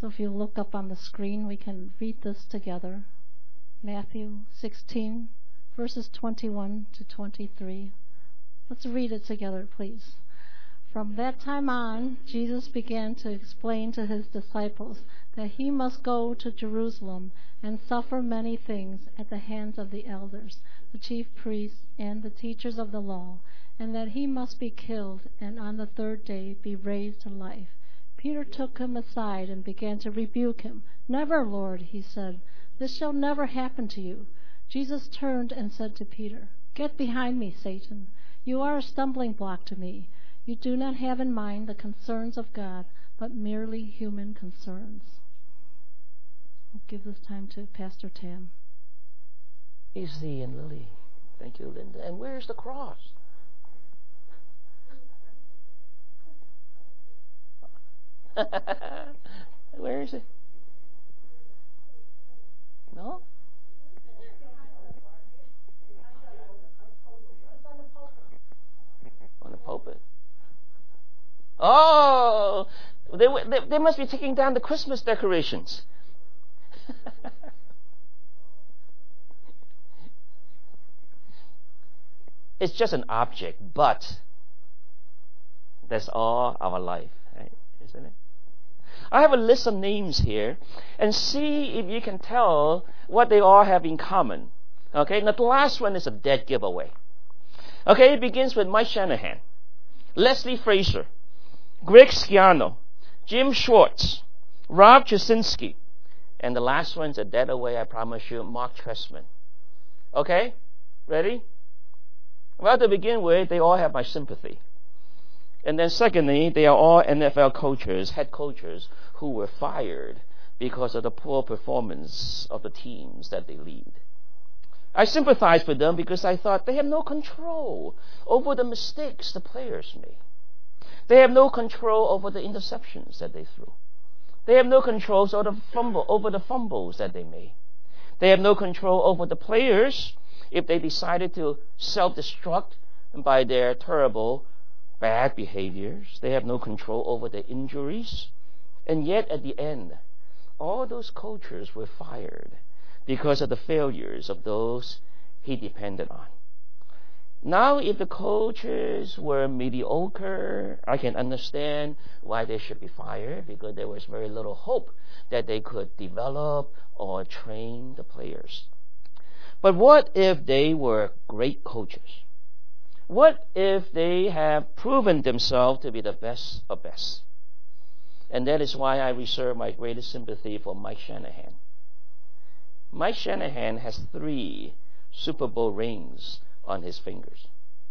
So if you look up on the screen, we can read this together. Matthew 16, verses 21 to 23. Let's read it together, please. From that time on, Jesus began to explain to his disciples that he must go to Jerusalem and suffer many things at the hands of the elders, the chief priests, and the teachers of the law, and that he must be killed and on the third day be raised to life. Peter took him aside and began to rebuke him. "Never, Lord," he said. "This shall never happen to you." Jesus turned and said to Peter, "Get behind me, Satan. You are a stumbling block to me. You do not have in mind the concerns of God, but merely human concerns." I'll give this time to Pastor Tam. Easy and Lily. Thank you, Linda. And where's the cross? Where is it? No? On the pulpit. Oh, they must be taking down the Christmas decorations. It's just an object, but that's all our life, right? Isn't it? I have a list of names here, and see if you can tell what they all have in common. Okay, now the last one is a dead giveaway. Okay, it begins with Mike Shanahan, Leslie Fraser, Greg Schiano, Jim Schwartz, Rob Jasinski, and the last one's a dead away, I promise you, Mark Trestman. Okay, ready? Well, to begin with, they all have my sympathy. And then secondly, they are all NFL coaches, head coaches, who were fired because of the poor performance of the teams that they lead. I sympathize with them because I thought they have no control over the mistakes the players make. They have no control over the interceptions that they threw. They have no control over the fumbles that they made. They have no control over the players if they decided to self-destruct by their terrible, bad behaviors. They have no control over their injuries. And yet, at the end, all those coaches were fired because of the failures of those he depended on. Now, if the coaches were mediocre, I can understand why they should be fired, because there was very little hope that they could develop or train the players. But what if they were great coaches? What if they have proven themselves to be the best of best? And that is why I reserve my greatest sympathy for Mike Shanahan. Mike Shanahan has 3 Super Bowl rings on his fingers.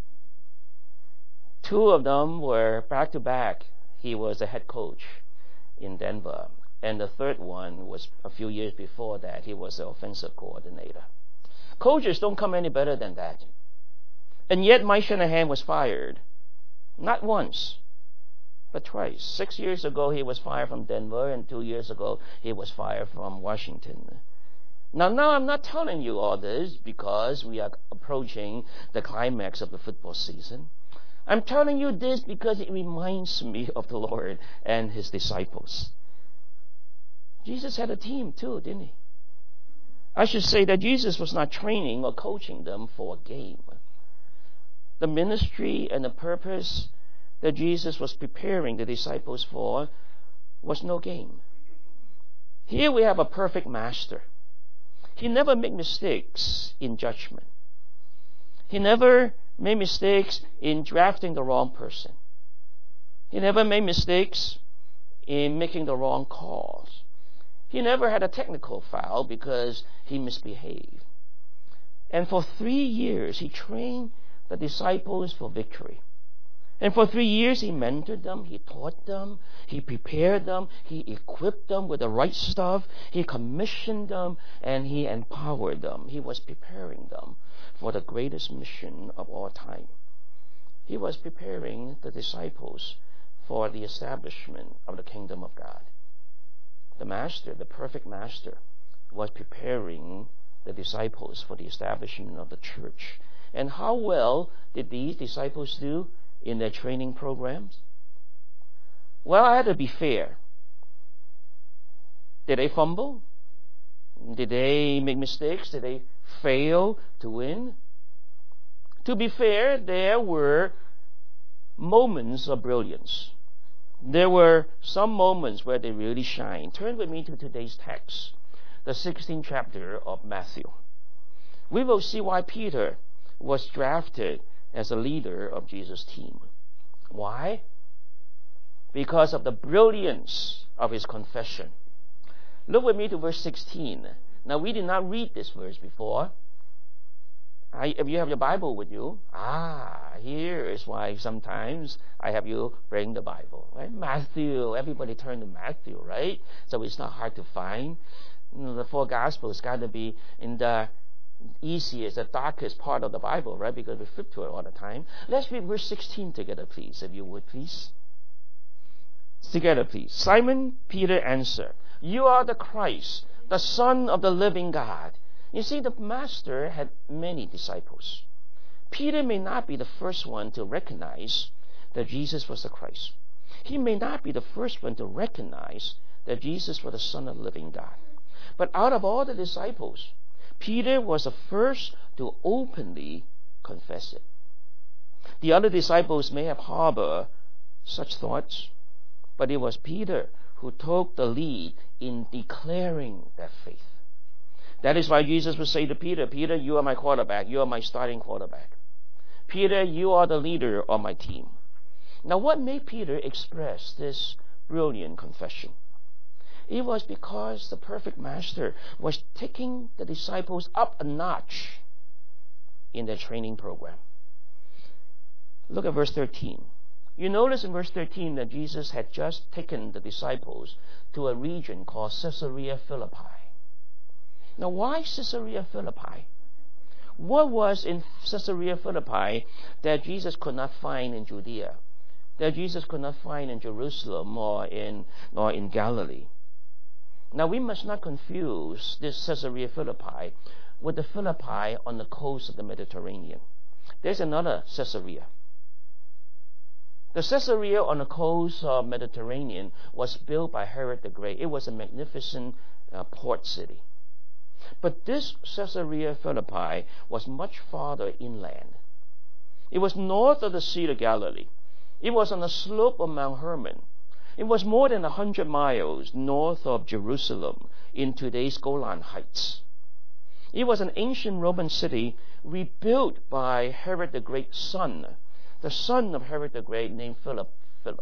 2 of them were back-to-back. He was a head coach in Denver. And the third one was a few years before that. He was the offensive coordinator. Coaches don't come any better than that. And yet Mike Shanahan was fired. Not once, but twice. 6 years ago, he was fired from Denver, and 2 years ago, he was fired from Washington. Now, I'm not telling you all this because we are approaching the climax of the football season. I'm telling you this because it reminds me of the Lord and his disciples. Jesus had a team too, didn't he? I should say that Jesus was not training or coaching them for a game. The ministry and the purpose that Jesus was preparing the disciples for was no game. Here we have a perfect master. He never made mistakes in judgment. He never made mistakes in drafting the wrong person. He never made mistakes in making the wrong calls. He never had a technical foul because he misbehaved. And for 3 years, he trained the disciples for victory. And for 3 years, he mentored them, he taught them, he prepared them, he equipped them with the right stuff, he commissioned them, and he empowered them. He was preparing them for the greatest mission of all time. He was preparing the disciples for the establishment of the kingdom of God. The master, the perfect master, was preparing the disciples for the establishment of the church. And how well did these disciples do in their training programs? Well, I had to be fair. 3 years ago, he was fired from Denver, and 2 years ago, he was fired from Washington. Now, I'm not telling you all this because we are approaching the climax of the football season. I'm telling you this because it reminds me of the Lord and his disciples. Jesus had a team too, didn't he? I should say that Jesus was not training or coaching them for a game. The Did they fumble? Did they make mistakes? Did they fail to win? To be fair, there were moments of brilliance. There were some moments where they really shine. Turn with me to today's text, the 16th chapter of Matthew. We will see why Peter was drafted as a leader of Jesus' team. Why? Because of the brilliance of his confession. Look with me to verse 16. Now, we did not read this verse before. If you have your Bible with you, here is why sometimes I have you bring the Bible, right? Matthew, everybody turn to Matthew, right? So it's not hard to find. The four Gospels got to be in the easiest, the darkest part of the Bible, right? Because we flip to it all the time. Let's read verse 16 together, please, if you would, please. Together, please. Simon Peter answered, "You are the Christ, the Son of the living God." You see, the Master had many disciples. Peter may not be the first one to recognize that Jesus was the Christ. He may not be the first one to recognize that Jesus was the Son of the living God. But out of all the disciples, Peter was the first to openly confess it. The other disciples may have harbored such thoughts, but it was Peter who took the lead in declaring that faith. That is why Jesus would say to Peter, "Peter, you are my quarterback. You are my starting quarterback. Peter, you are the leader of my team." Now, what made Peter express this brilliant confession? It was because the perfect Master was taking the disciples up a notch in their training program. Look at verse 13. You notice in verse 13 that Jesus had just taken the disciples to a region called Caesarea Philippi. Now, why Caesarea Philippi? What was in Caesarea Philippi that Jesus could not find in Judea, that Jesus could not find in Jerusalem or in Galilee? Now, we must not confuse this Caesarea Philippi with the Philippi on the coast of the Mediterranean. There's another Caesarea. The Caesarea on the coast of the Mediterranean was built by Herod the Great. It was a magnificent port city. But this Caesarea Philippi was much farther inland. It was north of the Sea of Galilee. It was on the slope of Mount Hermon. It was more than 100 miles north of Jerusalem in today's Golan Heights. It was an ancient Roman city rebuilt by Herod the Great's son, the son of Herod the Great named Philip.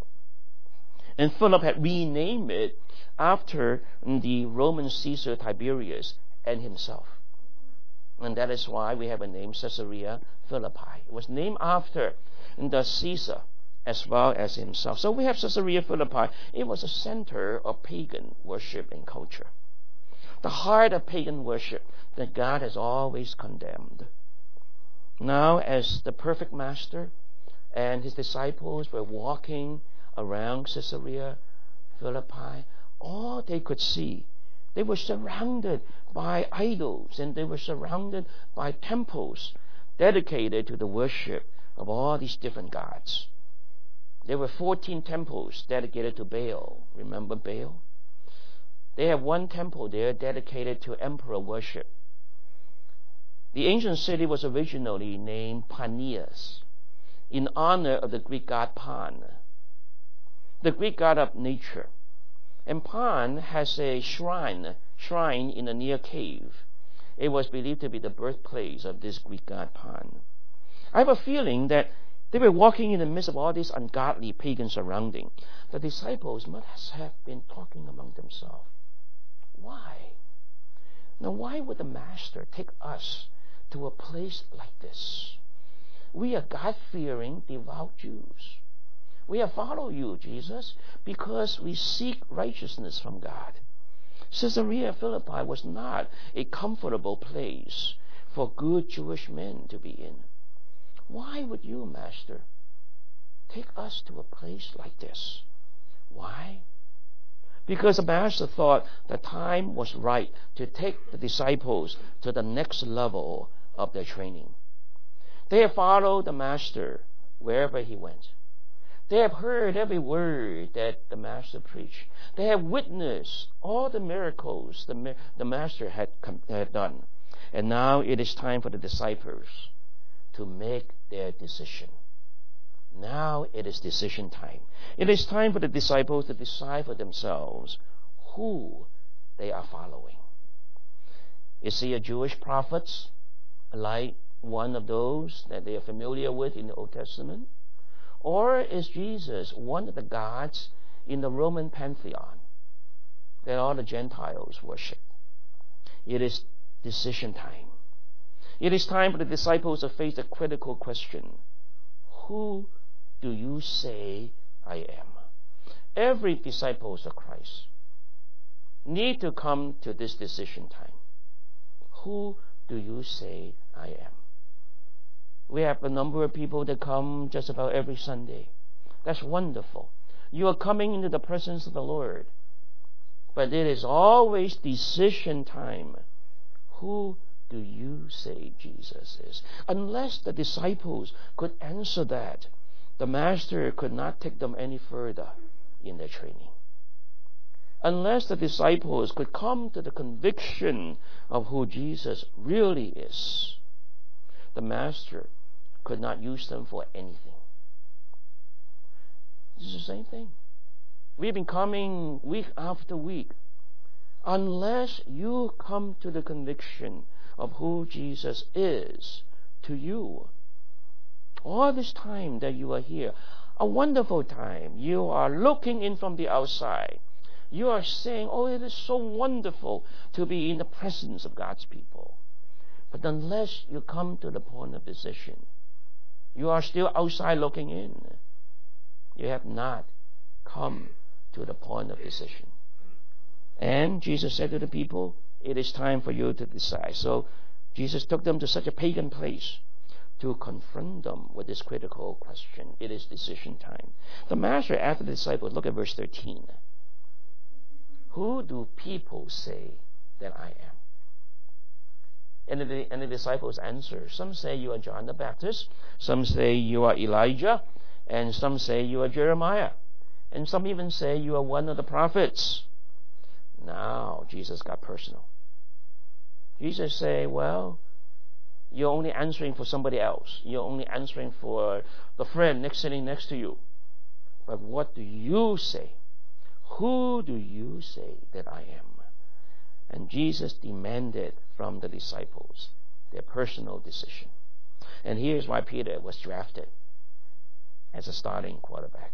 And Philip had renamed it after the Roman Caesar Tiberius and himself. And that is why we have a name, Caesarea Philippi. It was named after the Caesar as well as himself. So we have Caesarea Philippi. It was a center of pagan worship and culture. The heart of pagan worship that God has always condemned. Now, as the perfect Master and his disciples were walking around Caesarea Philippi, all they could see, they were surrounded by idols and they were surrounded by temples dedicated to the worship of all these different gods. There were 14 temples dedicated to Baal. Remember Baal? They have one temple there dedicated to emperor worship. The ancient city was originally named Panias, in honor of the Greek god Pan, the Greek god of nature. And Pan has a shrine in a near cave. It was believed to be the birthplace of this Greek god Pan. I have a feeling that they were walking in the midst of all this ungodly pagan surrounding. The disciples must have been talking among themselves. Why? Now, why would the Master take us to a place like this? We are God-fearing, devout Jews. We have followed you, Jesus, because we seek righteousness from God. Caesarea Philippi was not a comfortable place for good Jewish men to be in. Why would you, Master, take us to a place like this? Why? Because the Master thought the time was right to take the disciples to the next level of their training. They have followed the Master wherever he went. They have heard every word that the Master preached. They have witnessed all the miracles the Master had done. And now it is time for the disciples to make their decision. Now it is decision time. It is time for the disciples to decide for themselves who they are following. Is he a Jewish prophet, like one of those that they are familiar with in the Old Testament? Or is Jesus one of the gods in the Roman pantheon that all the Gentiles worship? It is decision time. It is time for the disciples to face the critical question: who do you say I am? Every disciple of Christ need to come to this decision time. Who do you say I am? We have a number of people that come just about every Sunday. That's wonderful. You are coming into the presence of the Lord. But it is always decision time. Who do you say Jesus is? Unless the disciples could answer that, the Master could not take them any further in their training. Unless the disciples could come to the conviction of who Jesus really is, the Master could not use them for anything. This is the same thing. We've been coming week after week. Unless you come to the conviction of who Jesus is to you, all this time that you are here, a wonderful time, you are looking in from the outside. You are saying, oh, it is so wonderful to be in the presence of God's people. But unless you come to the point of decision, you are still outside looking in. You have not come to the point of decision. And Jesus said to the people, it is time for you to decide. So Jesus took them to such a pagan place to confront them with this critical question. It is decision time. The Master asked the disciples, look at verse 13. Who do people say that I am? And the disciples answer, some say you are John the Baptist, some say you are Elijah, and some say you are Jeremiah, and some even say you are one of the prophets. Now Jesus got personal. Jesus said, well, you're only answering for somebody else. You're only answering for the friend sitting next to you. But what do you say? Who do you say that I am? And Jesus demanded from the disciples their personal decision. And here's why Peter was drafted as a starting quarterback.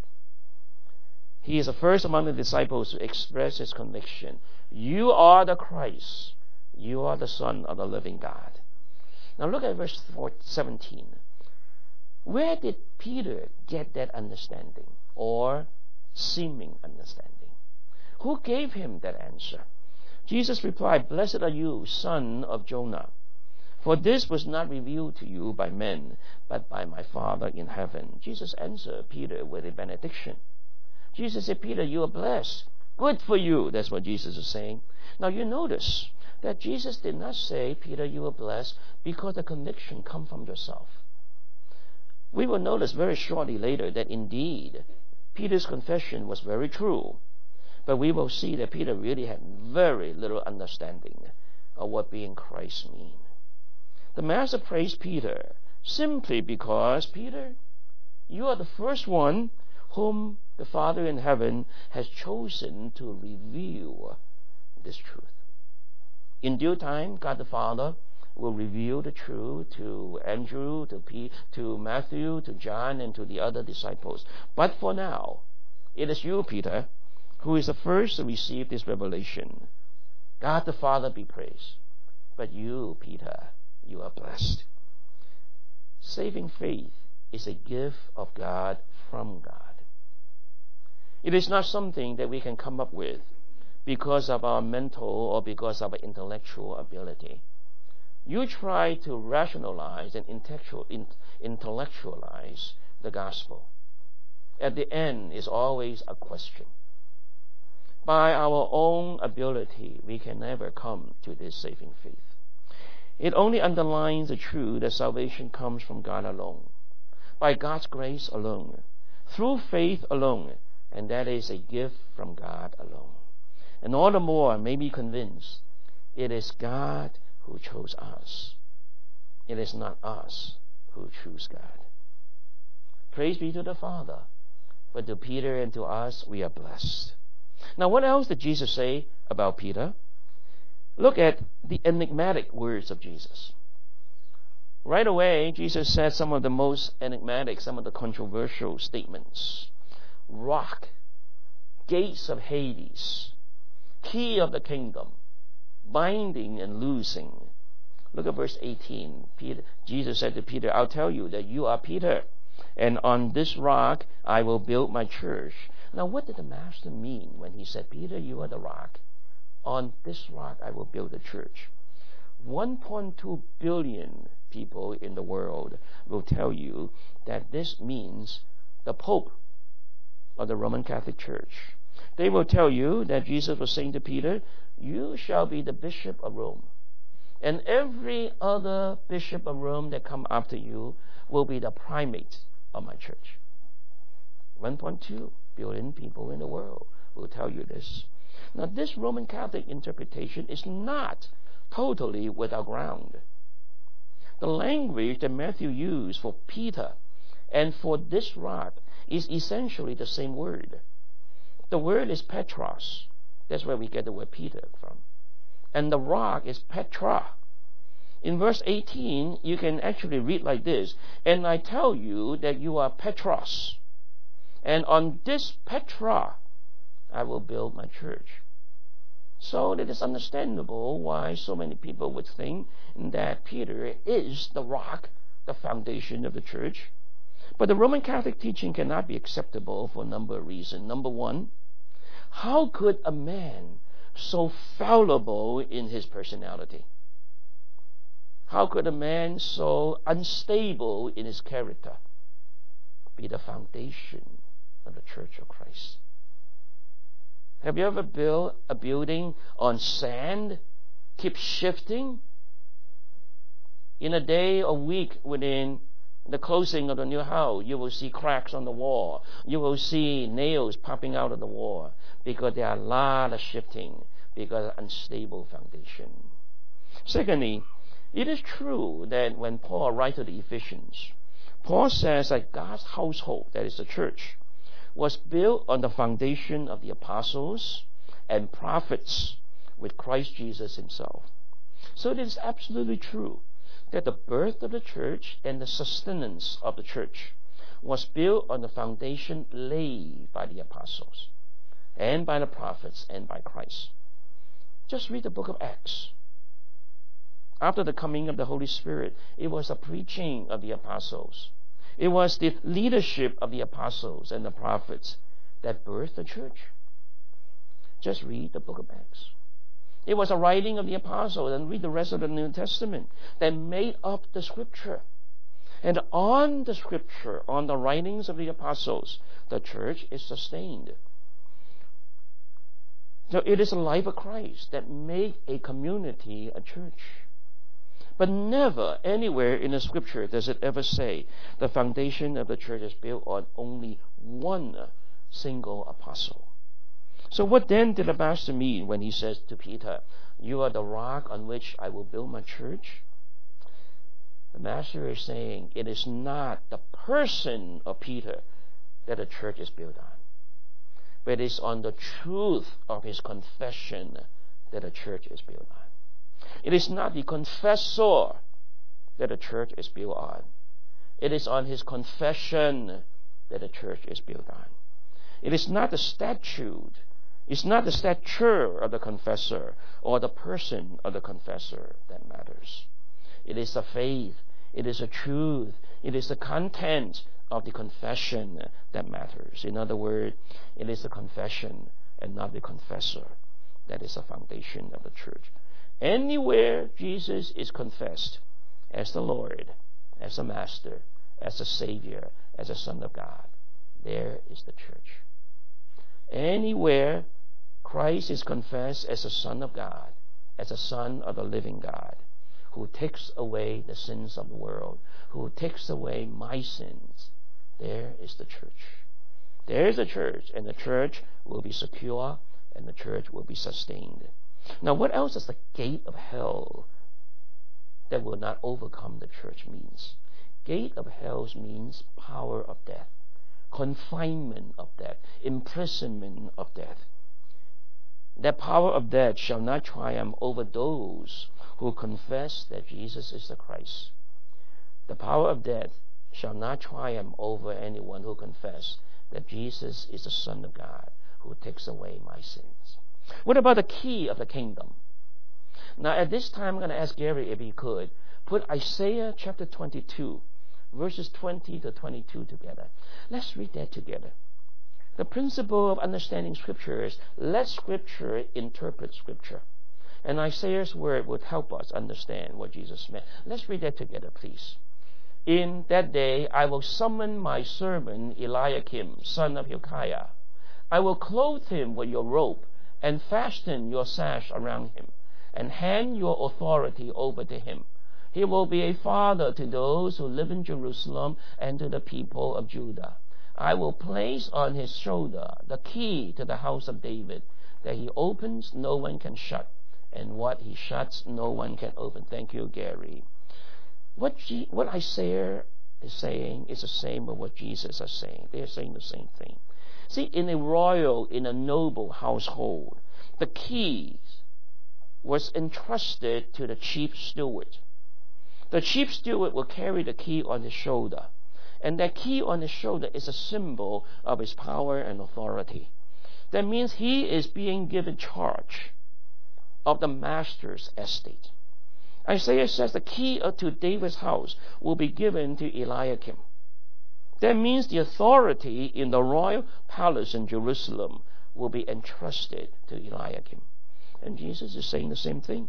He is the first among the disciples to express his conviction. You are the Christ. You are the Son of the living God. Now look at verse 17. Where did Peter get that understanding or seeming understanding? Who gave him that answer? Jesus replied, blessed are you, son of Jonah, for this was not revealed to you by men, but by my Father in heaven. Jesus answered Peter with a benediction. Jesus said, Peter, you are blessed. Good for you. That's what Jesus is saying. Now you notice that Jesus did not say, Peter, you are blessed, because the conviction comes from yourself. We will notice very shortly later that indeed Peter's confession was very true. But we will see that Peter really had very little understanding of what being Christ means. The Master praised Peter simply because, Peter, you are the first one whom the Father in heaven has chosen to reveal this truth. In due time, God the Father will reveal the truth to Andrew, to Matthew, to John, and to the other disciples. But for now, it is you, Peter, who is the first to receive this revelation. God the Father be praised. But you, Peter, you are blessed. Saving faith is a gift of God from God. It is not something that we can come up with because of our mental or because of our intellectual ability. You try to rationalize and intellectualize the gospel. At the end is always a question. By our own ability, we can never come to this saving faith. It only underlines the truth that salvation comes from God alone, by God's grace alone, through faith alone, and that is a gift from God alone. And all the more may be convinced it is God who chose us. It is not us who choose God. Praise be to the Father. But to Peter and to us, we are blessed. Now, what else did Jesus say about Peter? Look at the enigmatic words of Jesus. Right away, Jesus said some of the most enigmatic, some of the controversial statements. Rock, gates of Hades, key of the kingdom, binding and loosing. Look at verse 18. Jesus said to Peter, I'll tell you that you are Peter, and on this rock I will build my church. Now, what did the Master mean when he said, Peter, you are the rock? On this rock I will build a church. 1.2 billion people in the world will tell you that this means the Pope of the Roman Catholic Church. They will tell you that Jesus was saying to Peter, you shall be the Bishop of Rome. And every other bishop of Rome that come after you will be the primate of my church. 1.2 billion people in the world will tell you this. Now, this Roman Catholic interpretation is not totally without ground. The language that Matthew used for Peter and for this rock is essentially the same word. The word is Petros. That's where we get the word Peter from. And the rock is Petra. In verse 18, you can actually read like this, and I tell you that you are Petros, and on this Petra I will build my church. So it is understandable why so many people would think that Peter is the rock, the foundation of the church. But the Roman Catholic teaching cannot be acceptable for a number of reasons. Number one, how could a man so fallible in his personality? How could a man so unstable in his character be the foundation of the Church of Christ? Have you ever built a building on sand? Keep shifting? In a day or week within the closing of the new house, you will see cracks on the wall. You will see nails popping out of the wall because there are a lot of shifting because of unstable foundation. Secondly, it is true that when Paul writes to the Ephesians, Paul says that God's household, that is the church, was built on the foundation of the apostles and prophets with Christ Jesus himself. So it is absolutely true that the birth of the church and the sustenance of the church was built on the foundation laid by the apostles and by the prophets and by Christ. Just read the book of Acts. After the coming of the Holy Spirit, it was the preaching of the apostles. It was the leadership of the apostles and the prophets that birthed the church. Just read the book of Acts. It was a writing of the apostles, and read the rest of the New Testament, that made up the Scripture. And on the Scripture, on the writings of the apostles, the church is sustained. So it is the life of Christ that made a community a church. But never anywhere in the Scripture does it ever say the foundation of the church is built on only one single apostle. So what then did the Master mean when he says to Peter, you are the rock on which I will build my church? The Master is saying it is not the person of Peter that the church is built on, but it is on the truth of his confession that the church is built on. It is not the confessor that the church is built on. It is on his confession that the church is built on. It is not the statute. It's not the stature of the confessor or the person of the confessor that matters. It is the faith. It is the truth. It is the content of the confession that matters. In other words, it is the confession and not the confessor that is the foundation of the church. Anywhere Jesus is confessed as the Lord, as the Master, as the Savior, as the Son of God, there is the church. Anywhere Christ is confessed as the Son of God, as the Son of the living God, who takes away the sins of the world, who takes away my sins, there is the church. There is a church, and the church will be secure, and the church will be sustained. Now, what else is the gate of hell that will not overcome the church means? Gate of hell means power of death, confinement of death, imprisonment of death. That power of death shall not triumph over those who confess that Jesus is the Christ. The power of death shall not triumph over anyone who confess that Jesus is the Son of God who takes away my sins. What about the key of the kingdom? Now, at this time, I'm going to ask Gary if he could put Isaiah chapter 22, verses 20 to 22 together. Let's read that together. The principle of understanding Scripture is let Scripture interpret Scripture. And Isaiah's word would help us understand what Jesus meant. Let's read that together, please. In that day I will summon my servant Eliakim, son of Hilkiah. I will clothe him with your robe and fasten your sash around him and hand your authority over to him. He will be a father to those who live in Jerusalem and to the people of Judah. I will place on his shoulder the key to the house of David. That he opens, no one can shut, and what he shuts, no one can open. Thank you, Gary. What Isaiah is saying is the same as what Jesus is saying. They are saying the same thing. See, in a royal, in a noble household, the keys was entrusted to the chief steward. The chief steward will carry the key on his shoulder. And that key on his shoulder is a symbol of his power and authority. That means he is being given charge of the master's estate. Isaiah says the key to David's house will be given to Eliakim. That means the authority in the royal palace in Jerusalem will be entrusted to Eliakim. And Jesus is saying the same thing.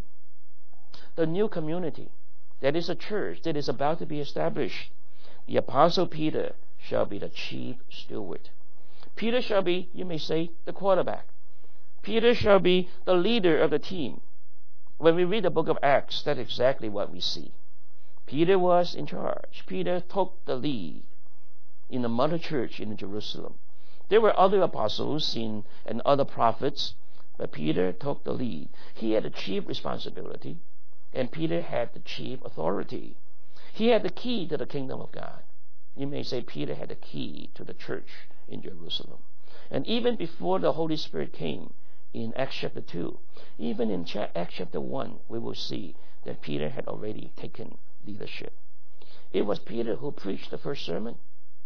The new community, that is a church that is about to be established, the Apostle Peter shall be the chief steward. Peter shall be, you may say, the quarterback. Peter shall be the leader of the team. When we read the book of Acts, that's exactly what we see. Peter was in charge. Peter took the lead in the mother church in Jerusalem. There were other apostles and other prophets, but Peter took the lead. He had the chief responsibility, and Peter had the chief authority. He had the key to the kingdom of God. You may say Peter had the key to the church in Jerusalem. And even before the Holy Spirit came in Acts chapter 2, even in Acts chapter 1, we will see that Peter had already taken leadership. It was Peter who preached the first sermon.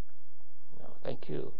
No, thank you.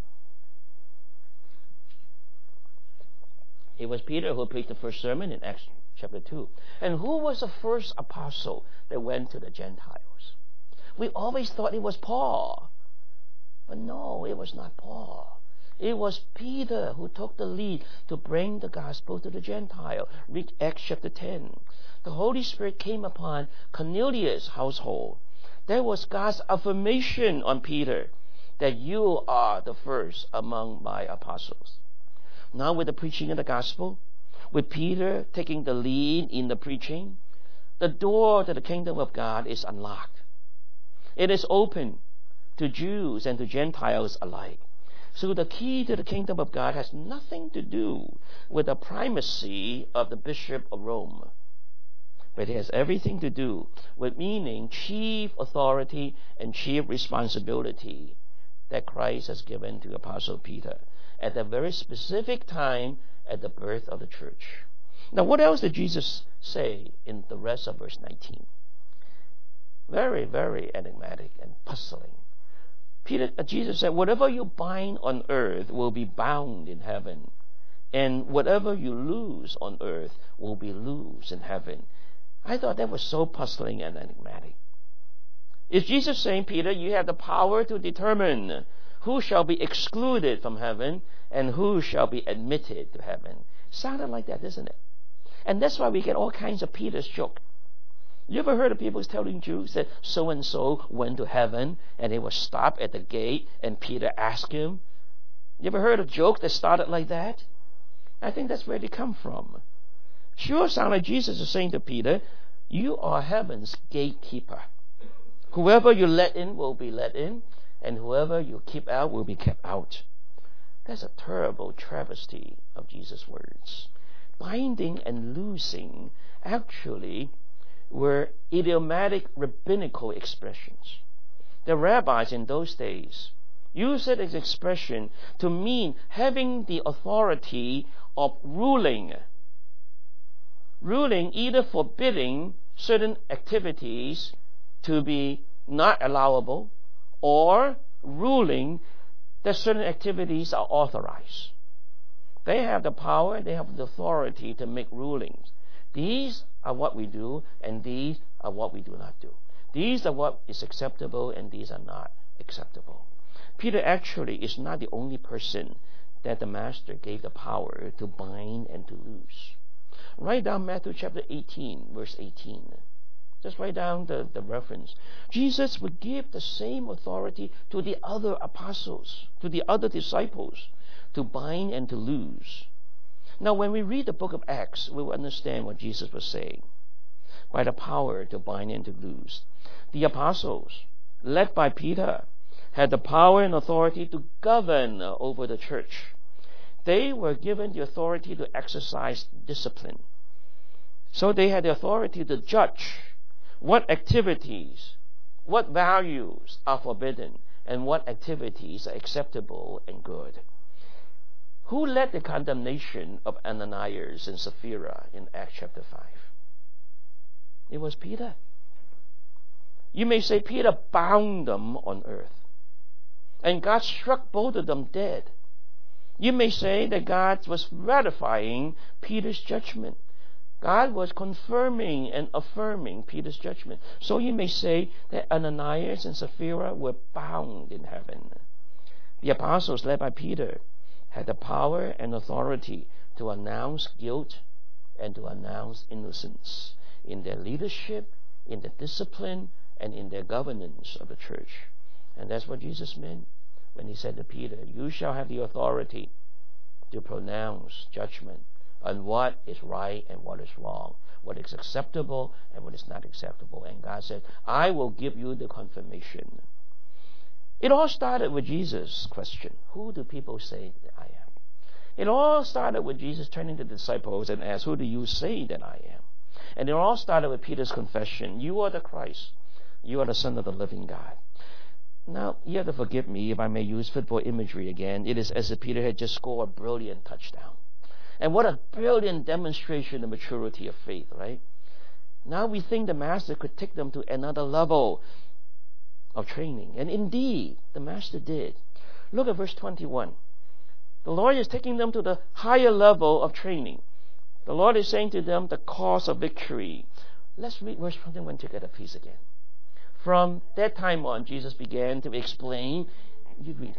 It was Peter who preached the first sermon in Acts chapter 2. And who was the first apostle that went to the Gentiles? We always thought it was Paul. But no, it was not Paul. It was Peter who took the lead to bring the gospel to the Gentile. Read Acts chapter 10. The Holy Spirit came upon Cornelius' household. There was God's affirmation on Peter that you are the first among my apostles. Now with the preaching of the gospel, with Peter taking the lead in the preaching, the door to the kingdom of God is unlocked. It is open to Jews and to Gentiles alike. So the key to the kingdom of God has nothing to do with the primacy of the Bishop of Rome, but it has everything to do with meaning chief authority and chief responsibility that Christ has given to Apostle Peter at a very specific time at the birth of the church. Now, what else did Jesus say in the rest of verse 19? Very, very enigmatic and puzzling. Jesus said, whatever you bind on earth will be bound in heaven, and whatever you loose on earth will be loose in heaven. I thought that was so puzzling and enigmatic. Is Jesus saying, Peter, you have the power to determine who shall be excluded from heaven and who shall be admitted to heaven? Sounded like that, isn't it? And that's why we get all kinds of Peter's joke. You ever heard of people telling Jews that so-and-so went to heaven and they were stopped at the gate and Peter asked him? You ever heard of jokes that started like that? I think that's where they come from. Sure sound like Jesus is saying to Peter, you are heaven's gatekeeper. Whoever you let in will be let in, and whoever you keep out will be kept out. That's a terrible travesty of Jesus' words. Binding and loosing actually were idiomatic rabbinical expressions. The rabbis in those days used it as expression to mean having the authority of ruling either forbidding certain activities to be not allowable, or ruling that certain activities are authorized. They have the power, they have the authority to make rulings. These are what we do, and these are what we do not do. These are what is acceptable, and these are not acceptable. Peter actually is not the only person that the Master gave the power to bind and to loose. Write down Matthew chapter 18, verse 18. Just write down the reference. Jesus would give the same authority to the other apostles, to the other disciples, to bind and to loose. Now, when we read the book of Acts, we will understand what Jesus was saying. By the power to bind and to loose. The apostles, led by Peter, had the power and authority to govern over the church. They were given the authority to exercise discipline. So they had the authority to judge what activities, what values are forbidden, and what activities are acceptable and good. Who led the condemnation of Ananias and Sapphira in Acts chapter 5? It was Peter. You may say Peter bound them on earth, and God struck both of them dead. You may say that God was ratifying Peter's judgment. God was confirming and affirming Peter's judgment. So you may say that Ananias and Sapphira were bound in heaven. The apostles, led by Peter, had the power and authority to announce guilt and to announce innocence in their leadership, in their discipline, and in their governance of the church. And that's what Jesus meant when he said to Peter, you shall have the authority to pronounce judgment on what is right and what is wrong, what is acceptable and what is not acceptable. And God said, I will give you the confirmation. It all started with Jesus' question, who do people say that I am? It all started with Jesus turning to the disciples and asked, who do you say that I am? And it all started with Peter's confession, you are the Christ, you are the Son of the living God. Now, you have to forgive me if I may use football imagery again. It is as if Peter had just scored a brilliant touchdown. And what a brilliant demonstration of maturity of faith, right? Now we think the Master could take them to another level of training. And indeed, the Master did. Look at verse 21. The Lord is taking them to the higher level of training. The Lord is saying to them the cause of victory. Let's read verse 21 together, please, again. From that time on, Jesus began to explain. You read.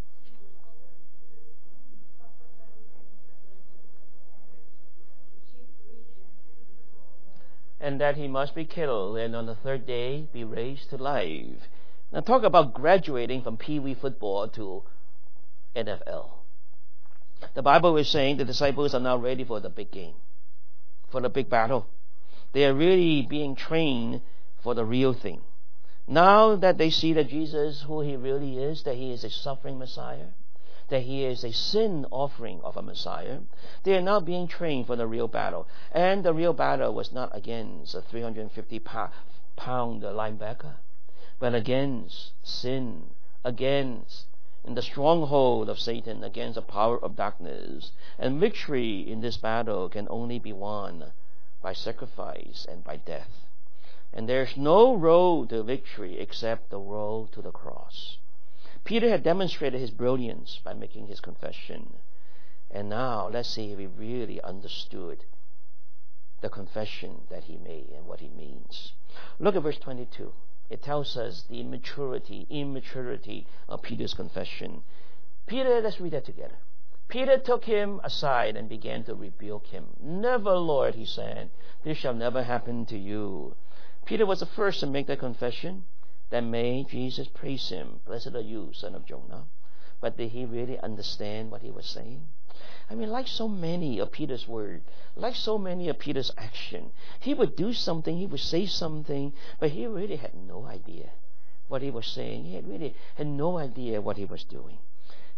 And that he must be killed and on the third day be raised to life. Now talk about graduating from Pee Wee football to NFL. The Bible is saying the disciples are now ready for the big game, for the big battle. They are really being trained for the real thing. Now that they see that Jesus, who he really is, that he is a suffering Messiah, that he is a sin offering of a Messiah, they are now being trained for the real battle. And the real battle was not against a 350-pound linebacker, but against sin, against in the stronghold of Satan, against the power of darkness. And victory in this battle can only be won by sacrifice and by death. And there's no road to victory except the road to the cross. Peter had demonstrated his brilliance by making his confession. And now, let's see if he really understood the confession that he made and what he means. Look at verse 22. It tells us the immaturity of Peter's confession. Peter, let's read that together. Peter took him aside and began to rebuke him. Never, Lord, he said, this shall never happen to you. Peter was the first to make that confession. That made Jesus praise him. Blessed are you, son of Jonah. But did he really understand what he was saying? I mean, like so many of Peter's words, like so many of Peter's action, he would do something, he would say something, but he really had no idea what he was saying. He really had no idea what he was doing.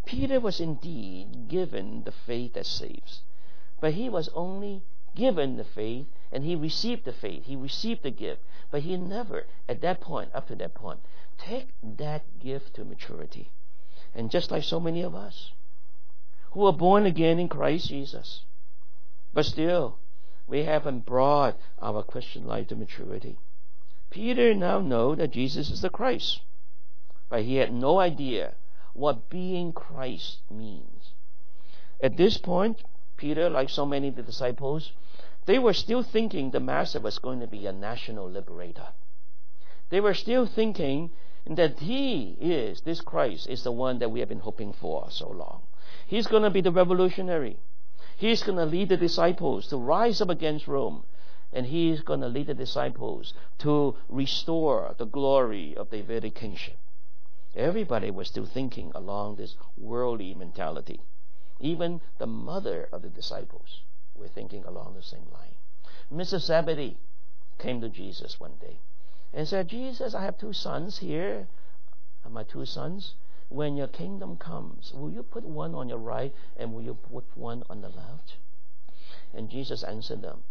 Peter was indeed given the faith that saves, but he was only given the faith, and he received the faith, he received the gift, but he never, at that point, up to that point, take that gift to maturity. And just like so many of us who are born again in Christ Jesus, but still we haven't brought our Christian life to maturity. Peter now knows that Jesus is the Christ, but he had no idea what being Christ means. At this point, Peter, like so many of the disciples, they were still thinking the Master was going to be a national liberator. They were still thinking that this Christ is the one that we have been hoping for so long. He's going to be the revolutionary. He's going to lead the disciples to rise up against Rome. And he's going to lead the disciples to restore the glory of Davidic kingship. Everybody was still thinking along this worldly mentality. Even the mother of the disciples were thinking along the same line. Mrs. Zebedee came to Jesus one day and said, Jesus, I have 2 sons here. My 2 sons, when your kingdom comes, will you put one on your right and will you put one on the left? And Jesus answered them,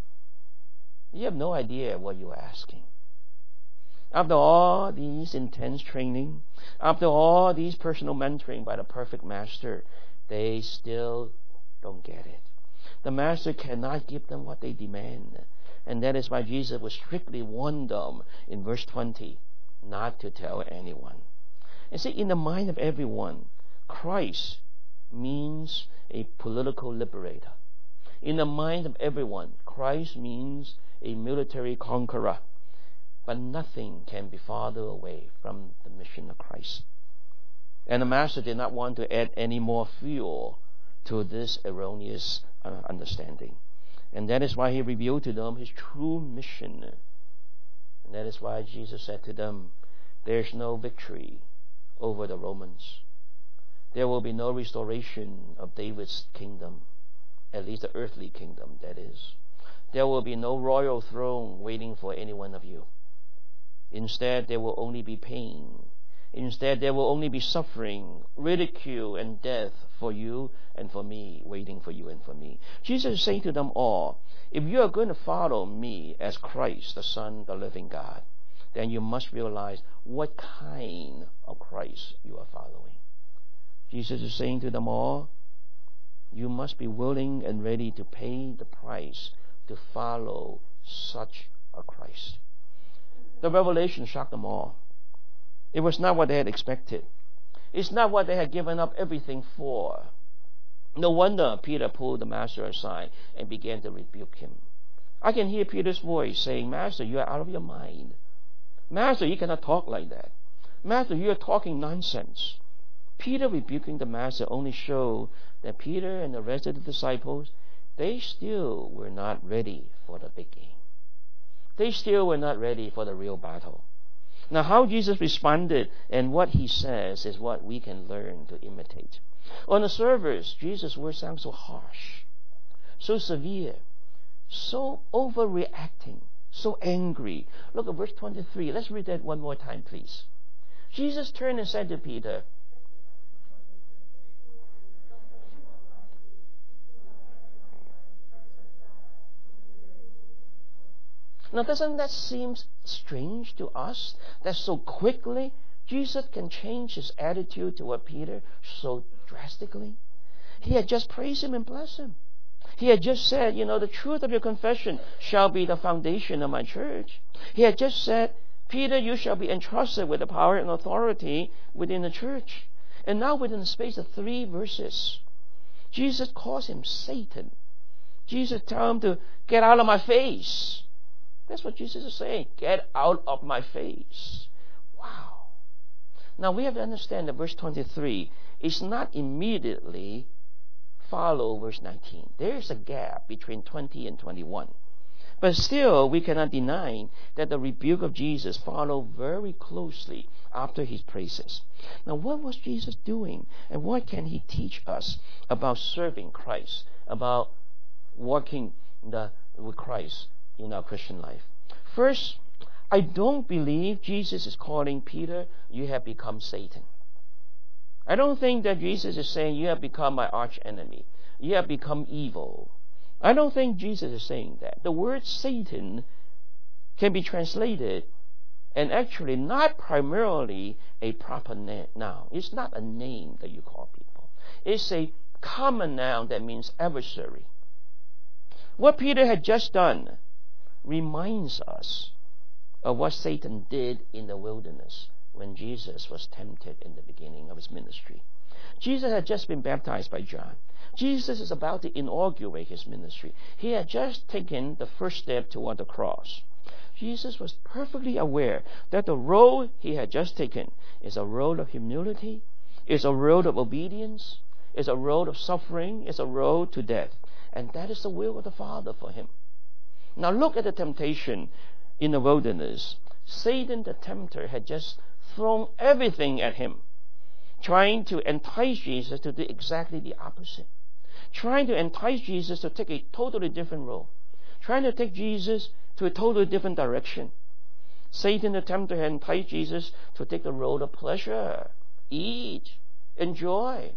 you have no idea what you are asking. After all these intense training, after all these personal mentoring by the perfect Master, they still don't get it. The Master cannot give them what they demand. And that is why Jesus was strictly warned them in verse 20 not to tell anyone. And see, in the mind of everyone, Christ means a political liberator. In the mind of everyone, Christ means a military conqueror. But nothing can be farther away from the mission of Christ. And the Master did not want to add any more fuel to this erroneous understanding. And that is why he revealed to them his true mission. And that is why Jesus said to them, there's no victory over the Romans. There will be no restoration of David's kingdom, at least the earthly kingdom, that is. There will be no royal throne waiting for any one of you. Instead, there will only be pain. Instead, there will only be suffering, ridicule, and death for you and for me, waiting for you and for me. Jesus is saying to them all, if you are going to follow me as Christ, the Son, the living God, then you must realize what kind of Christ you are following. Jesus is saying to them all, you must be willing and ready to pay the price to follow such a Christ. The revelation shocked them all. It was not what they had expected. It's not what they had given up everything for. No wonder Peter pulled the Master aside and began to rebuke him. I can hear Peter's voice saying, Master, you are out of your mind. Master, you cannot talk like that. Master, you are talking nonsense. Peter rebuking the Master only showed that Peter and the rest of the disciples, they still were not ready for the big game. They still were not ready for the real battle. Now, how Jesus responded and what he says is what we can learn to imitate. On the surface, Jesus' words sound so harsh, so severe, so overreacting, so angry. Look at verse 23. Let's read that one more time, please. Jesus turned and said to Peter, now, doesn't that seem strange to us that so quickly Jesus can change his attitude toward Peter so drastically? He had just praised him and blessed him. He had just said, the truth of your confession shall be the foundation of my church. He had just said, Peter, you shall be entrusted with the power and authority within the church. And now within the space of 3 verses, Jesus calls him Satan. Jesus tells him to get out of my face. That's what Jesus is saying. Get out of my face. Wow. Now we have to understand that verse 23 is not immediately follow verse 19. There is a gap between 20 and 21. But still, we cannot deny that the rebuke of Jesus followed very closely after his praises. Now, what was Jesus doing? And what can he teach us about serving Christ, about walking with Christ in our Christian life? First, I don't believe Jesus is calling Peter, you have become Satan. I don't think that Jesus is saying, you have become my arch enemy. You have become evil. I don't think Jesus is saying that. The word Satan can be translated, and actually not primarily a proper noun. It's not a name that you call people. It's a common noun that means adversary. What Peter had just done reminds us of what Satan did in the wilderness when Jesus was tempted in the beginning of his ministry. Jesus had just been baptized by John. Jesus is about to inaugurate his ministry. He had just taken the first step toward the cross. Jesus was perfectly aware that the road he had just taken is a road of humility, is a road of obedience, is a road of suffering, is a road to death. And that is the will of the Father for him. Now look at the temptation in the wilderness. Satan, the tempter, had just thrown everything at him, trying to entice Jesus to do exactly the opposite, trying to entice Jesus to take a totally different road, trying to take Jesus to a totally different direction. Satan, the tempter, had enticed Jesus to take the road of pleasure, eat, enjoy.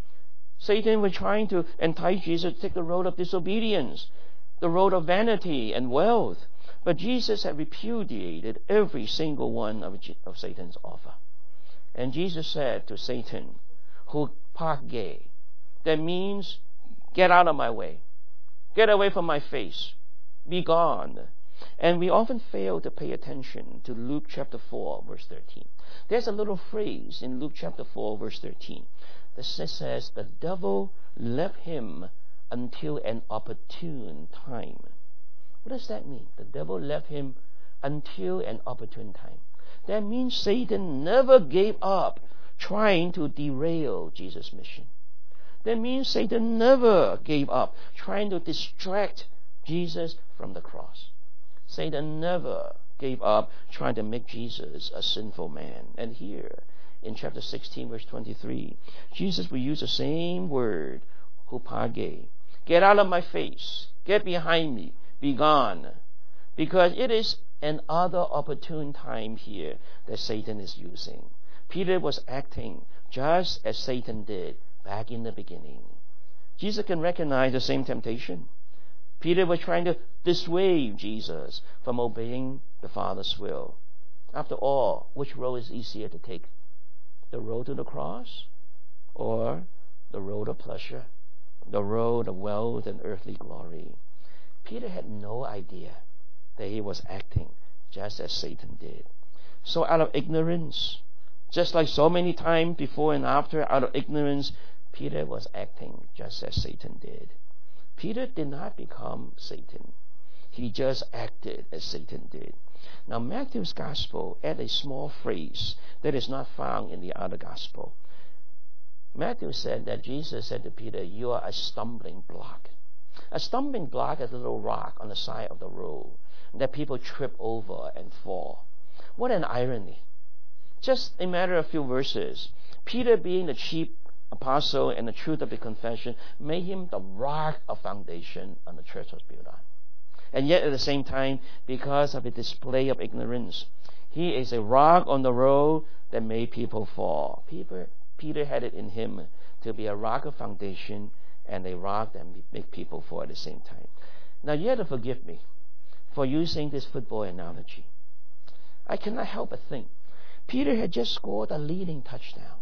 Satan was trying to entice Jesus to take the road of disobedience, the road of vanity and wealth. But Jesus had repudiated every single one of Satan's offer. And Jesus said to Satan, "Hupage," that means, get out of my way. Get away from my face. Be gone. And we often fail to pay attention to Luke chapter 4, verse 13. There's a little phrase in Luke chapter 4, verse 13 that says, the devil left him until an opportune time. What does that mean? The devil left him until an opportune time. That means Satan never gave up trying to derail Jesus' mission. That means Satan never gave up trying to distract Jesus from the cross. Satan never gave up trying to make Jesus a sinful man. And here, in chapter 16, verse 23, Jesus will use the same word, hupage. Get out of my face. Get behind me. Be gone. Because it is another opportune time here that Satan is using. Peter was acting just as Satan did back in the beginning. Jesus can recognize the same temptation. Peter was trying to dissuade Jesus from obeying the Father's will. After all, which road is easier to take? The road to the cross or the road of pleasure, the road of wealth and earthly glory? Peter had no idea that he was acting just as Satan did. So out of ignorance, just like so many times before and after, out of ignorance, Peter was acting just as Satan did. Peter did not become Satan. He just acted as Satan did. Now, Matthew's gospel adds a small phrase that is not found in the other gospel. Matthew said that Jesus said to Peter, "You are a stumbling block." A stumbling block is a little rock on the side of the road that people trip over and fall. What an irony. Just a matter of a few verses, Peter, being the chief apostle and the truth of the confession, made him the rock of foundation on the church was built on. And yet at the same time, because of a display of ignorance, he is a rock on the road that made people fall. Peter had it in him to be a rock of foundation and a rock that make people fall at the same time. Now you have to forgive me for using this football analogy. I cannot help but think Peter had just scored a leading touchdown.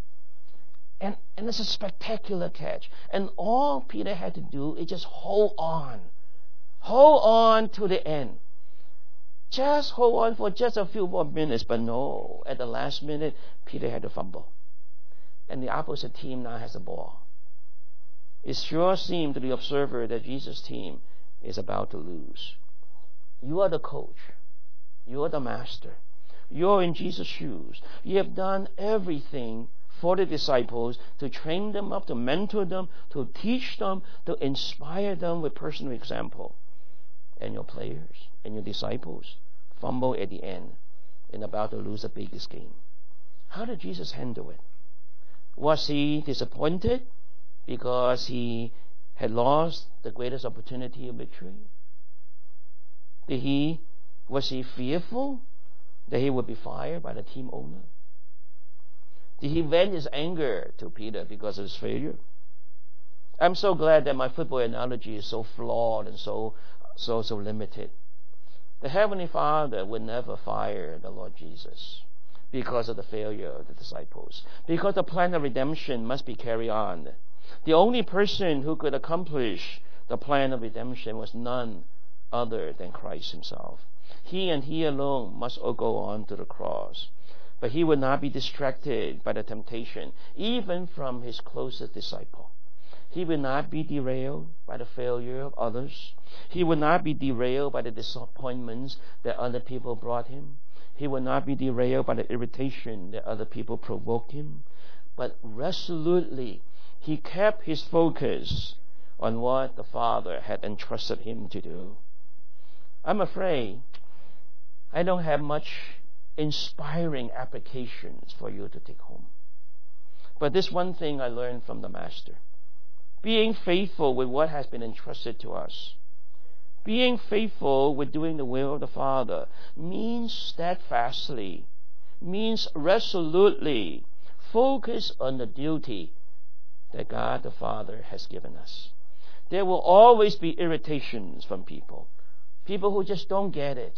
And it's a spectacular catch. And all Peter had to do is just hold on. Hold on to the end. Just hold on for just a few more minutes. But no, at the last minute, Peter had to fumble. And the opposite team now has the ball. It sure seemed to the observer that Jesus' team is about to lose. You are the coach. You are the master. You are in Jesus' shoes. You have done everything for the disciples to train them up, to mentor them, to teach them, to inspire them with personal example. And your players and your disciples fumble at the end and about to lose the biggest game. How did Jesus handle it? Was he disappointed because he had lost the greatest opportunity of victory? Was he fearful that he would be fired by the team owner? Did he vent his anger to Peter because of his failure? I'm so glad that my football analogy is so flawed and so limited. The Heavenly Father would never fire the Lord Jesus because of the failure of the disciples, because the plan of redemption must be carried on. The only person who could accomplish the plan of redemption was none other than Christ himself. He and he alone must all go on to the cross. But he would not be distracted by the temptation, even from his closest disciple. He would not be derailed by the failure of others. He would not be derailed by the disappointments that other people brought him. He would not be derailed by the irritation that other people provoked him. But resolutely, he kept his focus on what the Father had entrusted him to do. I'm afraid I don't have much inspiring applications for you to take home. But this one thing I learned from the Master. Being faithful with what has been entrusted to us, being faithful with doing the will of the Father, means steadfastly, means resolutely focus on the duty that God the Father has given us. There will always be irritations from people who just don't get it.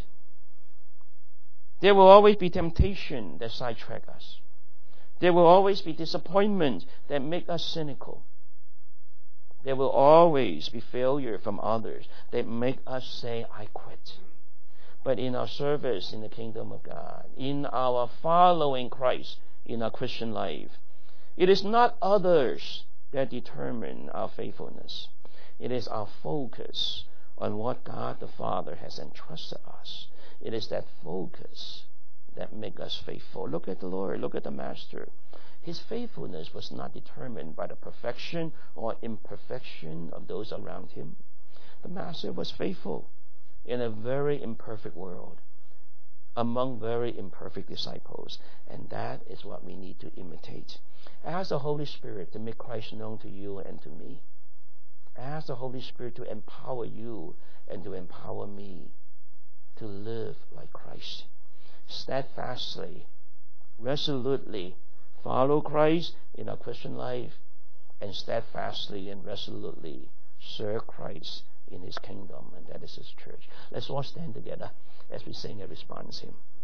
There will always be temptation that sidetrack us. There will always be disappointment that make us cynical. There will always be failure from others that make us say, I quit. But in our service in the kingdom of God, in our following Christ in our Christian life, it is not others that determine our faithfulness. It is our focus on what God the Father has entrusted us. It is that focus that makes us faithful. Look at the Lord. Look at the Master. His faithfulness was not determined by the perfection or imperfection of those around him. The Master was faithful in a very imperfect world, among very imperfect disciples. And that is what we need to imitate. Ask the Holy Spirit to make Christ known to you and to me. Ask the Holy Spirit to empower you and to empower me to live like Christ. Steadfastly, resolutely follow Christ in our Christian life, and steadfastly and resolutely serve Christ in his kingdom, and that is his church. Let's all stand together as we sing a response hymn.